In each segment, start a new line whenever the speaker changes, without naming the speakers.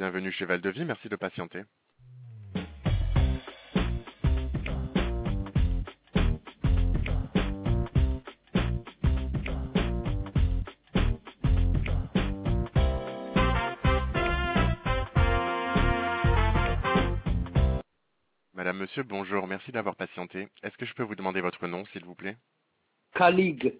Bienvenue chez Val-de-Vie, merci de patienter. Madame, monsieur, bonjour, merci d'avoir patienté. Est-ce que je peux vous demander votre nom, s'il vous plaît?
Kalig,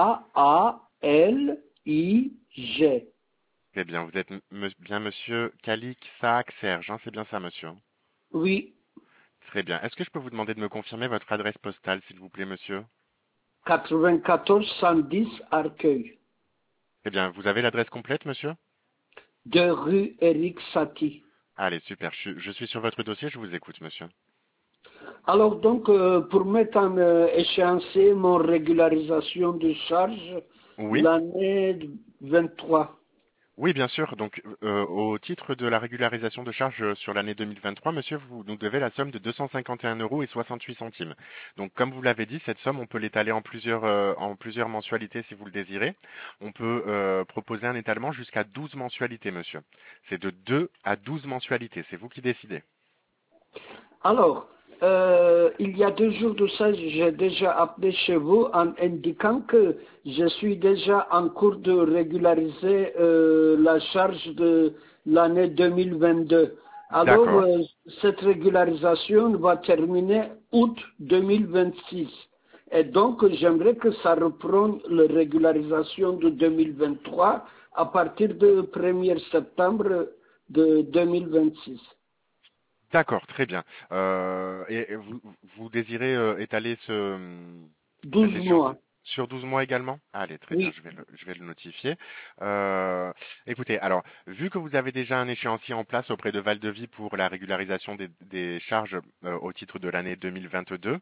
K-A-L-I-G.
Très bien, vous êtes bien monsieur Kalik Saak Serge, hein, c'est bien ça, monsieur?
Oui,
Très bien. Est-ce que je peux vous demander de me confirmer votre adresse postale, s'il vous plaît, monsieur?
94 110 Arcueil.
Très bien, vous avez l'adresse complète, monsieur?
2 rue Eric Satie.
Allez, super, je suis sur votre dossier, je vous écoute, monsieur.
Alors donc, pour mettre en échéancier mon régularisation de charge
Oui?
l'année 23.
Oui, bien sûr. Donc, au titre de la régularisation de charges sur l'année 2023, monsieur, vous nous devez la somme de 251 euros et 68 centimes. Donc, comme vous l'avez dit, cette somme, on peut l'étaler en plusieurs mensualités si vous le désirez. On peut proposer un étalement jusqu'à 12 mensualités, monsieur. C'est de 2 à 12 mensualités. C'est vous qui décidez.
Alors, il y a 2 jours de ça, j'ai déjà appelé chez vous en indiquant que je suis déjà en cours de régulariser la charge de l'année 2022. Alors,
D'accord.
cette régularisation va terminer août 2026. Et donc, j'aimerais que ça reprenne la régularisation de 2023 à partir du 1er septembre de 2026.
D'accord, très bien. Et vous désirez étaler cette
12
échéance
mois.
sur 12 mois également? Allez, très bien,
Oui.
je vais le notifier. Euh, Écoutez, alors, vu que vous avez déjà un échéancier en place auprès de Val-de-Vie pour la régularisation des charges au titre de l'année 2022,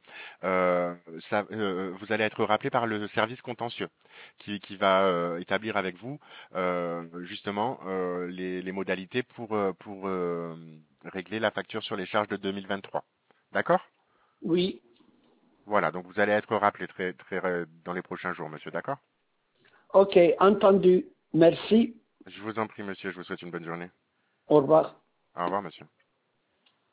vous allez être rappelé par le service contentieux qui va établir avec vous justement les modalités pour régler la facture sur les charges de 2023. D'accord?
Oui,
Voilà, donc vous allez être rappelé dans les prochains jours, monsieur, d'accord?
ok, entendu. Merci.
Je vous en prie, monsieur, je vous souhaite une bonne journée.
Au revoir.
Au revoir, monsieur.